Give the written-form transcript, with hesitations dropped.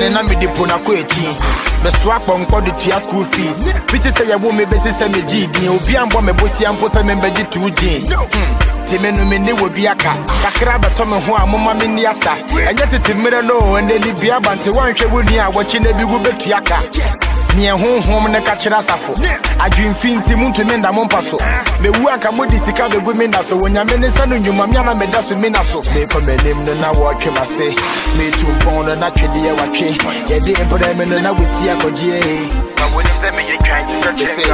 me na me depo na ko echi. Me swap on call the tia school fees. Pity say you me besi say me GD. Obi ambo me bosi ampo say me beji 2G. Time no me ne wo biaka. Kakra beto me ho amoma me ni asa. Enye tete mere no ende li bia bante wan hwe woni a wo chi na bi wo betuaka. Ni honhom ne ka kira safo. Adwin finti muntu me nda mompa so. Me wu anka modi sika be gu me nda so. Wonya me ne sanu nyuma me na me da so me na so. Me ko me nim no na wo twe mase. Me tu pon no na twede ye watwe. Ye de ebra me no na wosi akoje. Ma woni se me ye twan